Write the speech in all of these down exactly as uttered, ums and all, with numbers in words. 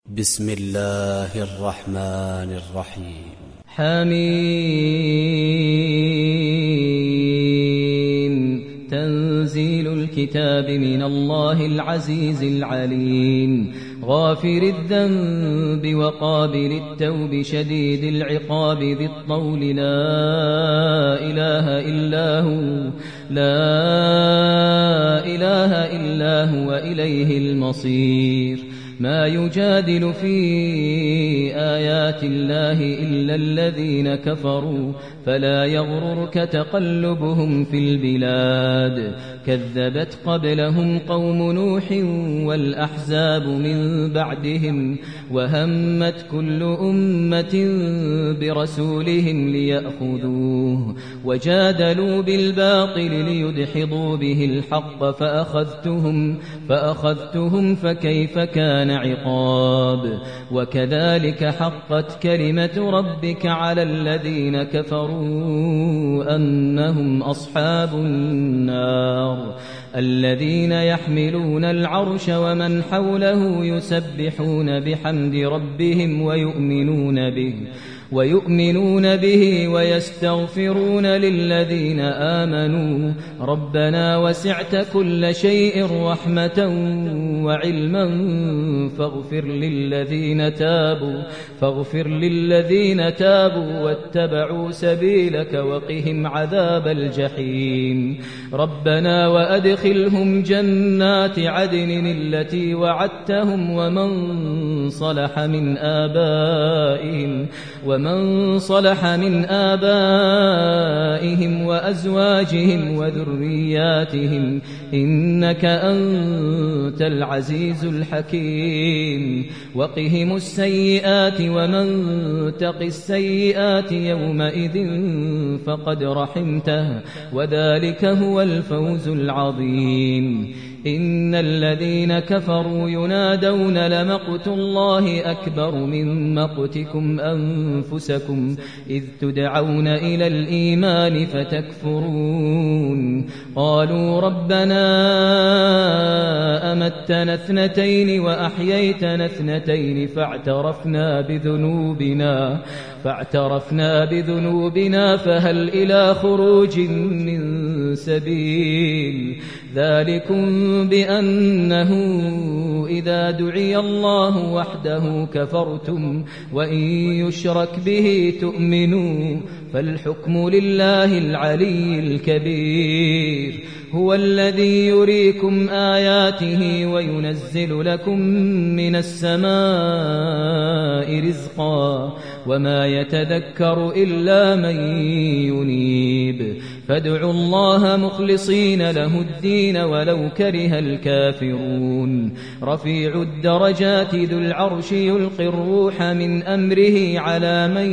بسم الله الرحمن الرحيم. حميم. تنزيل الكتاب من الله العزيز العليم، غافر الذنب وقابل التوب شديد العقاب ذي الطول، لا إله إلا هو لا إله إلا هو إليه المصير. ما يجادل في آيات الله إلا الذين كفروا، فلا يغررك تقلبهم في البلاد. كذبت قبلهم قوم نوح والأحزاب من بعدهم، وهمت كل أمة برسولهم ليأخذوه، وجادلوا بالباطل ليدحضوا به الحق، فأخذتهم فأخذتهم فكيف كان عقاب. وكذلك حقت كلمة ربك على الذين كفروا أنهم أصحاب النار، الذين يحملون العرش ومن حوله يسبحون بحمد ربهم ويؤمنون به ويؤمنون به ويستغفرون للذين آمنوا ربنا وسعت كل شيء رحمة وعلما فاغفر للذين تابوا فاغفر للذين تابوا واتبعوا سبيلك وقهم عذاب الجحيم. ربنا وأدخلهم جنات عدن التي وعدتهم ومن صلح من آبائهم ومن صلح من آبائهم وأزواجهم وذرياتهم إنك أنت العزيز الحكيم. وقهم السيئات ومن تق السيئات يومئذ فقد رحمته، وذلك هو الفوز العظيم. إن الذين كفروا ينادون لمقت الله أكبر من مقتكم أنفسكم إذ تدعون إلى الإيمان فتكفرون. قالوا ربنا أمتنا اثنتين وأحييتنا اثنتين فاعترفنا بذنوبنا فاعترفنا بذنوبنا فهل إلى خروج من سبيل. ذلكم بأنه إذا دعي الله وحده كفرتم وإن يشرك به تؤمنوا، فالحكم لله العلي الكبير. هو الذي يريكم آياته وينزل لكم من السماء رزقا، وما يتذكر إلا من ينيب. فادعوا الله مخلصين له الدين ولو كره الكافرون. رفيع الدرجات ذو العرش يلقي الروح من أمره على من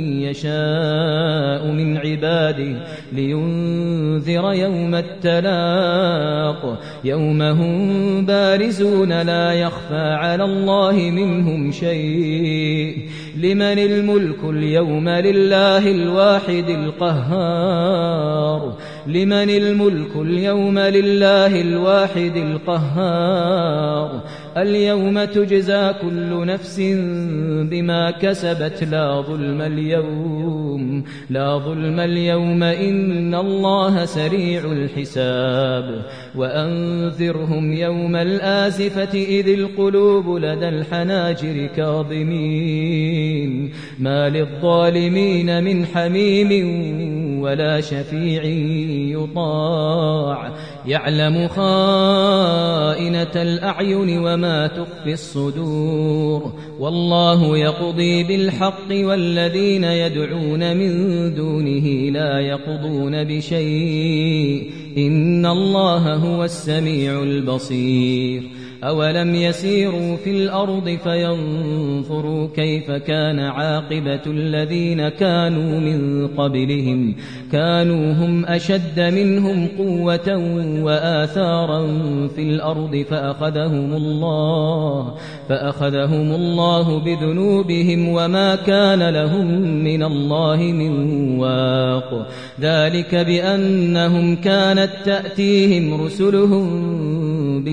يشاء من عباده لينذر يوم التلاق، يوم هم بارزون لا يخفى على الله منهم شيء. لمن الملك اليوم لله الواحد القهار لمن الملك اليوم لله الواحد القهار. اليوم تجزى كل نفس بما كسبت لا ظلم اليوم لا ظلم اليوم إن الله سريع الحساب. وأنذرهم يوم الآزفة إذ القلوب لدى الحناجر كاظمين ما للظالمين من حميم ولا شفيع يطاع. يعلم خائنة الأعين وما تخفي الصدور، والله يقضي بالحق والذين يدعون من دونه لا يقضون بشيء إن الله هو السميع البصير. أولم يسيروا في الأرض فينظروا كيف كان عاقبة الذين كانوا من قبلهم، كانوا هم أشد منهم قوة وآثارا في الأرض فأخذهم الله فأخذهم الله بذنوبهم وما كان لهم من الله من واق. ذلك بأنهم كانت تأتيهم رسلهم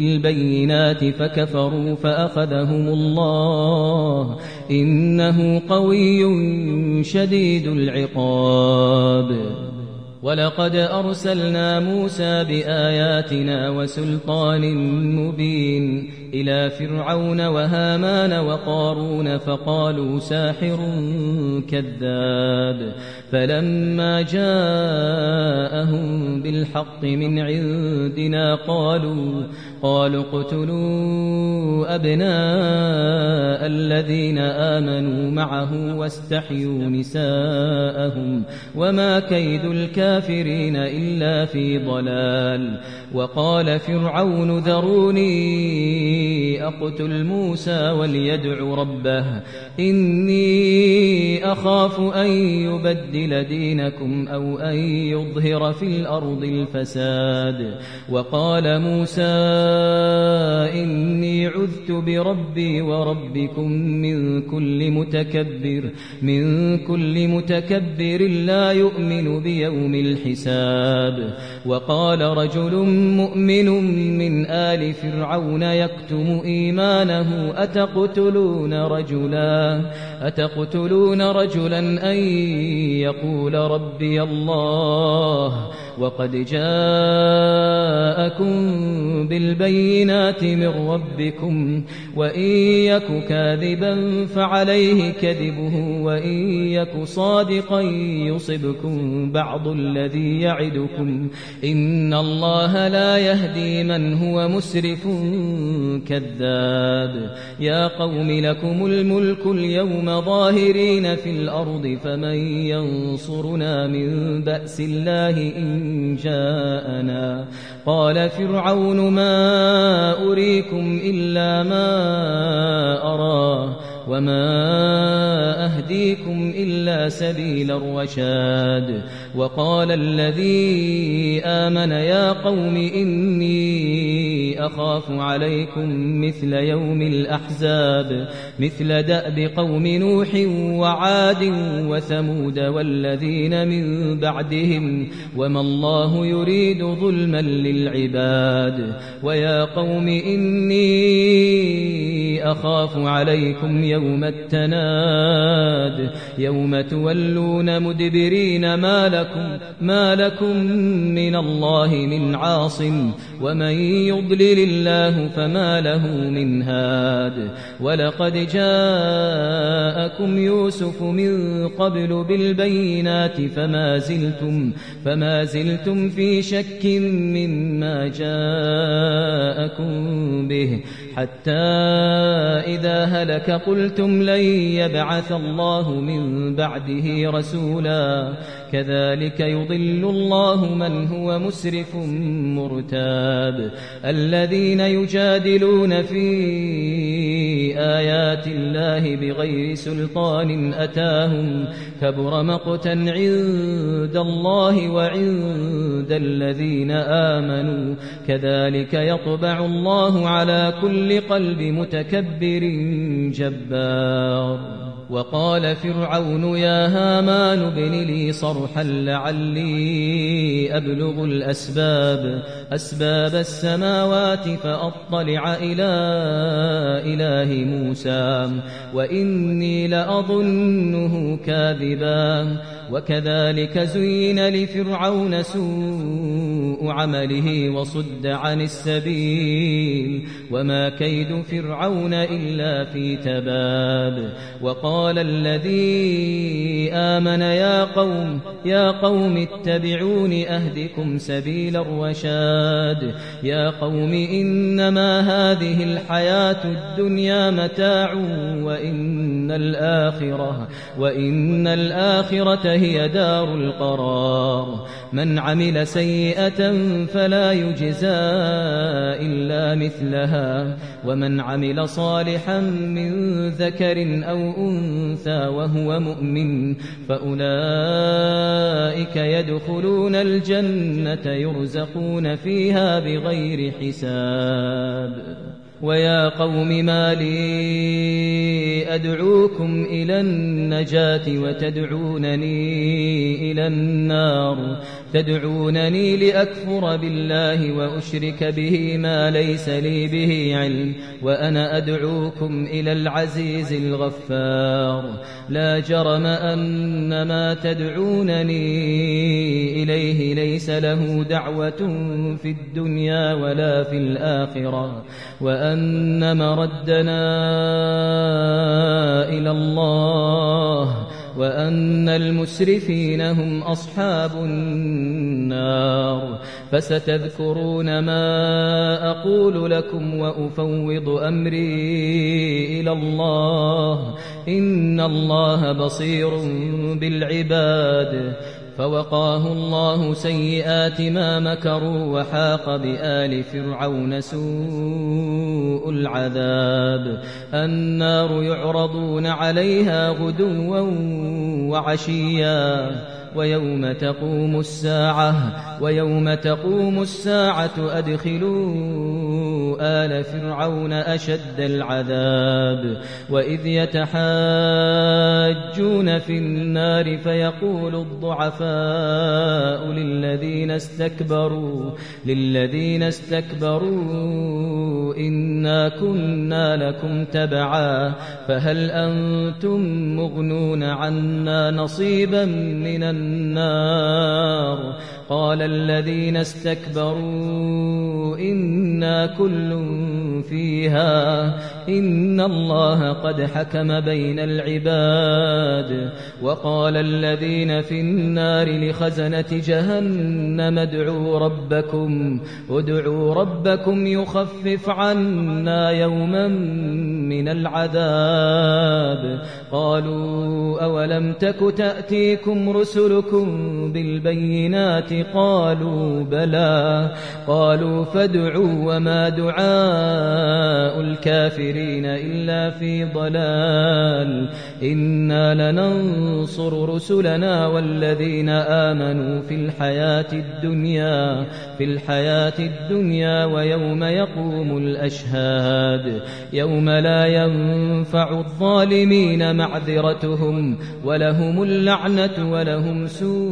بالبينات فكفروا فأخذهم الله إنه قوي شديد العقاب. ولقد أرسلنا موسى بآياتنا وسلطان مبين إلى فرعون وهامان وقارون فقالوا ساحر كذاب. فلما جاءهم بالحق من عندنا قالوا قالوا اقتلوا أبناء الذين آمنوا معه واستحيوا نساءهم وما كيد الكافرين إلا في ضلال. وقال فرعون ذروني أقتل موسى وليدع ربه إني أخاف أن يبدل دينكم أو أن يظهر في الأرض الفساد. وقال موسى إني عذت بربي وربكم من كل متكبر من كل متكبر لا يؤمن بيوم الحساب. وقال رجل مؤمن من آل فرعون يكتم إيمانه أتقتلون رجلا أتقتلون رجلا أن يقول ربي الله وقد جاءكم بالبينات من ربكم وإن يك كاذبا فعليه كذبه وإن يك صادقا يصبكم بعض الذي يعدكم إن الله لا يهدي من هو مسرف كذاب. يا قوم لكم الملك اليوم ظاهرين في الأرض فمن ينصرنا من بأس الله إن جاءنا. قال فرعون ما أريكم إلا ما أرى وما أهديكم إلا سبيل الرشاد. وقال الذي آمن يا قوم إني أخاف عليكم مثل يوم الأحزاب مثل دأب قوم نوح وعاد وثمود والذين من بعدهم وما الله يريد ظلما للعباد. ويا قوم إني أخاف عليكم يوم التناد يوم تولون مدبرين ما لكم, ما لكم من الله من عاصم ومن يضلل الله فما له من هاد. ولقد جاءكم يوسف من قبل بالبينات فما زلتم, فما زلتم في شك مما جاءكم به حتى إذا هلك قلتم لن يبعث الله من بعده رسولا كذلك يضل الله من هو مسرف مرتاب. الذين يجادلون في آيات الله بغير سلطان أتاهم كبر مقتا عند الله وعند الذين آمنوا كذلك يطبع الله على كل قلب متكبر جبار. وقال فرعون يا هامان ابن لي صرحا لعلي أبلغ الأسباب أسباب السماوات فأطلع إلى إله موسى وإني لأظنه كاذبا. وكذلك زين لفرعون سوء عمله وصد عن السبيل وما كيد فرعون إلا في تباب. وقال الذي آمن يا قوم يا قوم اتبعون أهدكم سبيل الرشاد. يا قوم إنما هذه الحياة الدنيا متاع وإن الآخرة وإن الآخرة هي دار القرار. من عمل سيئة فلا يجزى إلا مثلها ومن عمل صالحا من ذكر أو أنثى وهو مؤمن فأولئك يدخلون الجنة يرزقون فيها بغير حساب. ويا قوم ما لي أدعوكم إلى النجاة وتدعونني إلى النار تدعونني لأكفر بالله وأشرك به ما ليس لي به علم وأنا أدعوكم إلى العزيز الغفار لا جرم أن ما تدعونني إليه ليس له دعوة في الدنيا ولا في الآخرة وأن مردنا إلى الله وأن المسرفين هم أصحاب النار فستذكرون ما أقول لكم وأفوض أمري إلى الله إن الله بصير بالعباد فوقاه الله سيئات ما مكروا وحاق بآل فرعون سوء العذاب النار يعرضون عليها غدوا وعشيا ويوم تقوم الساعة ويوم تقوم الساعة أدخلوا آل فرعون أشد العذاب وإذ يتحاجون في النار فيقول الضعفاء للذين استكبروا للذين استكبروا إنا كنا لكم تبعا فهل أنتم مغنون عنا نصيبا من النار قال الذين استكبروا إنا كل فيها إن الله قد حكم بين العباد وقال الذين في النار لخزنة جهنم ادعوا ربكم ادعوا ربكم يخفف عنا يوما من العذاب قالوا أولم تك تأتيكم رسلكم بالبينات قالوا بلى قالوا فادعوا وما دعاء الكافرين إلا في ضلال إنا لننصر رسلنا والذين آمنوا في الحياة الدنيا في الحياة الدنيا ويوم يقوم الأشهاد يوم لا ينفع الظالمين معذرتهم ولهم اللعنة ولهم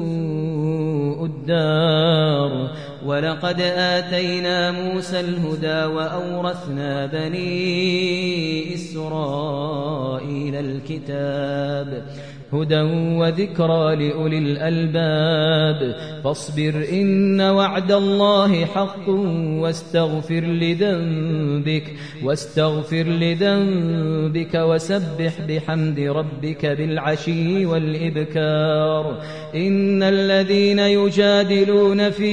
سوء الدار ولقد آتينا موسى الهدى وأورثنا بني إسرائيل الكتاب هدى وذكرى لأولي الألباب فاصبر إن وعد الله حق واستغفر لذنبك واستغفر لذنبك وسبح بحمد ربك بالعشي والإبكار إن الذين يجادلون في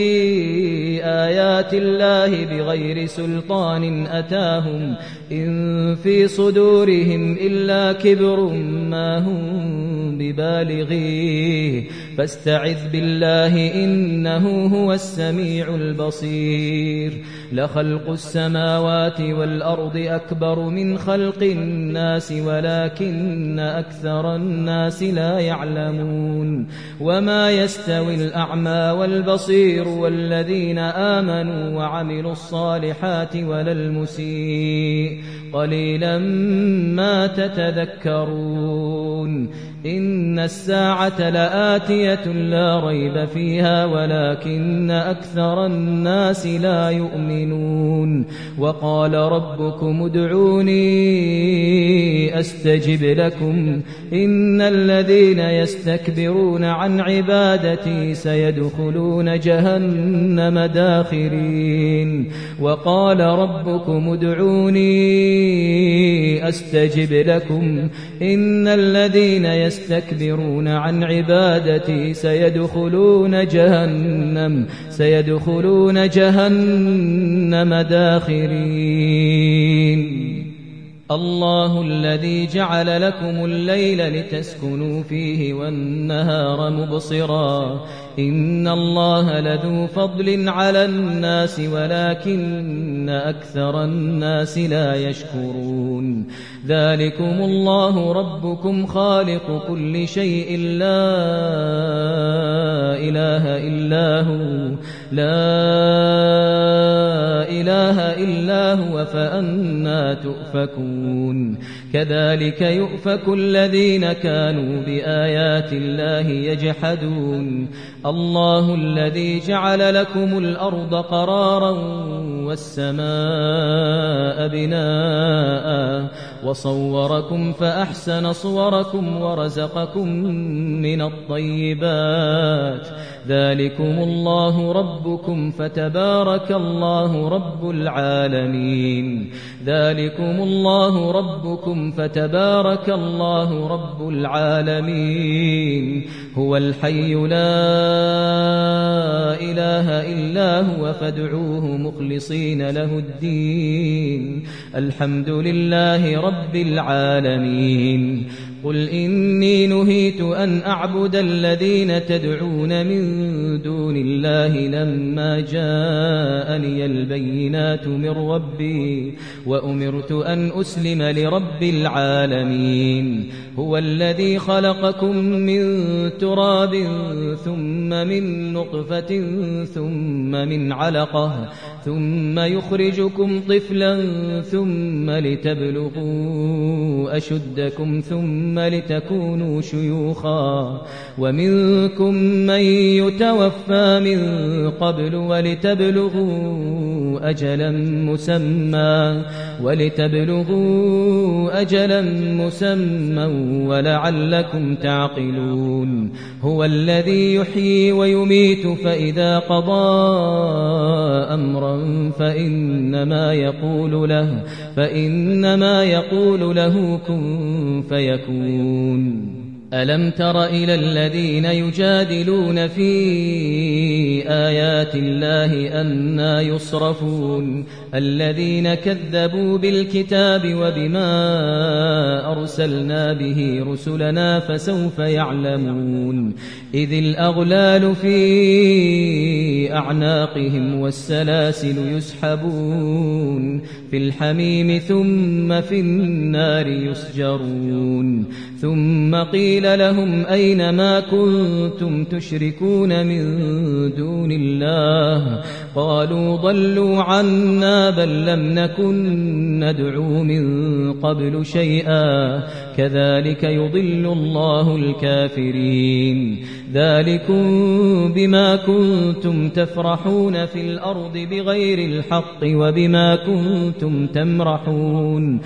آيات الله بغير سلطان أتاهم إن في صدورهم إلا كبر ما هم ببالغيه فاستعذ بالله إنه هو السميع البصير لخلق السماوات والأرض أكبر من خلق الناس ولكن أكثر الناس لا يعلمون وما يستوي الأعمى والبصير والذين آمنوا وعملوا الصالحات ولا المسيء قليلا ما تتذكرون إن الساعة لآتية لا ريب فيها ولكن أكثر الناس لا يؤمنون وقال ربكم ادعوني أستجب لكم إن الذين يستكبرون عن عبادتي سيدخلون جهنم داخرين وقال ربكم ادعوني أستجب لكم إن الذين يستكبرون عن عبادتي سيدخلون جهنم سيدخلون جهنم داخرين الله الذي جعل لكم الليل لتسكنوا فيه والنهار مبصرا إن الله لذو فضل على الناس ولكن أكثر الناس لا يشكرون ذلكم الله ربكم خالق كل شيء لا إله إلا هو لا إله إلا هو فأنى تؤفكون كذلك يؤفك الذين كانوا بآيات الله يجحدون الله الذي جعل لكم الأرض قرارا والسماء بناء وصوركم فأحسن صوركم ورزقكم من الطيبات ذلكم الله ربكم فتبارك الله رب العالمين ذلكم الله ربكم فتبارك الله رب العالمين هو الحي لا إله إلا هو فادعوه مخلصين له الدين الحمد لله رب العالمين قل إني نهيت أن أعبد الذين تدعون من دون الله لما جاءني البينات من ربي وأمرت أن أسلم لرب العالمين هو الذي خلقكم من تراب ثم من نطفة ثم من علقة ثم يخرجكم طفلا ثم لتبلغوا أشدكم ثم لتكونوا شيوخا ومنكم من يتوفى من قبل ولتبلغوا أجلا مسمى ولتبلغوا أجلا مسمى ولعلكم تعقلون هو الذي يحيي ويميت فإذا قضى أمرا فإنما يقول له فإنما يقول له كن فيكون ألم تر إلى الذين يجادلون في آيات الله أنى يصرفون الذين كذبوا بالكتاب وبما أرسلنا به رسلنا فسوف يعلمون إذ الأغلال في أعناقهم والسلاسل يسحبون في الحميم ثم في النار يسجرون ثم قيل لهم أين ما كنتم تشركون من دون الله قالوا ضلوا عنا بل لم نكن ندعو من قبل شيئا كذلك يضل الله الكافرين ذلكم بما كنتم تفرحون في الأرض بغير الحق وبما كنتم تمرحون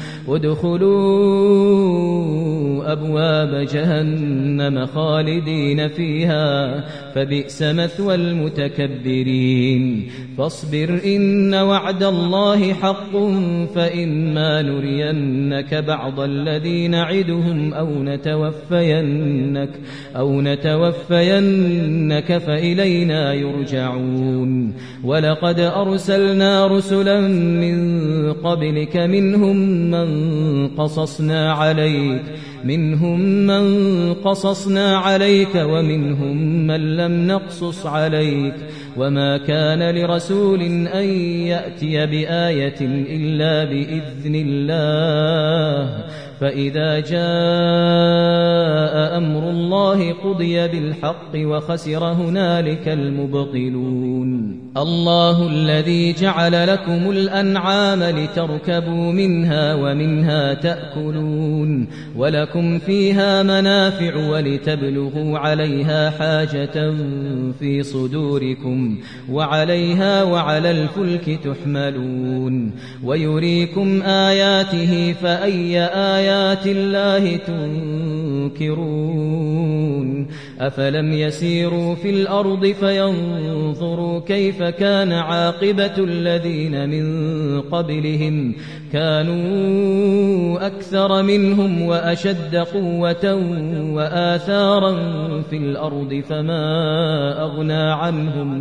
ادخلوا أبواب جهنم خالدين فيها فبئس مثوى المتكبرين فاصبر إن وعد الله حق فإما نرينك بعض الذي نعدهم أو نتوفينك أو نتوفينك فإلينا يرجعون ولقد أرسلنا رسلا من قبلك منهم من قصصنا عليك منهم من قصصنا عليك ومنهم من لم نقصص عليك وما كان لرسول أن يأتي بآية إلا بإذن الله فإذا جاء أمر الله قضي بالحق وخسر هنالك المبطلون الله الذي جعل لكم الأنعام لتركبوا منها ومنها تأكلون ولكم فيها منافع ولتبلغوا عليها حاجة في صدوركم وعليها وعلى الفلك تحملون ويريكم آياته فأي آيات الله تنكرون أفلم يسيروا في الأرض فينظروا كيف كان عاقبة الذين من قبلهم كانوا أكثر منهم وأشد قوة وآثارا في الأرض فما أغنى عنهم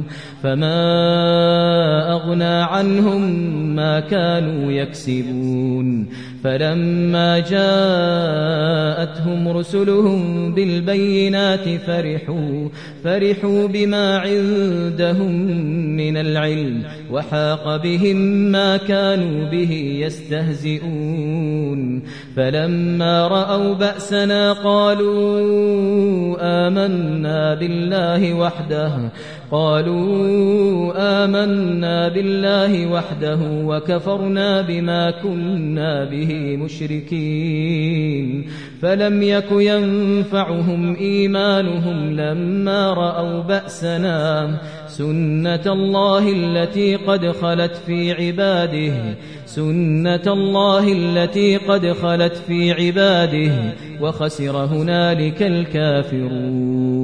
فما أغنى عنهم ما كانوا يكسبون فلما جاءتهم رسلهم بالبينات فرحوا فرحوا بما عندهم من العلم وحاق بهم ما كانوا به يستهزئون فلما رأوا بأسنا قالوا آمنا بالله وحده قالوا آمنا بالله وحده وكفرنا بما كنا به مشركين فلم يك ينفعهم إيمانهم لما رأوا بأسنا سنة الله التي قد خلت في عباده سنة الله التي قد خلت في عباده وخسر هنالك الكافرون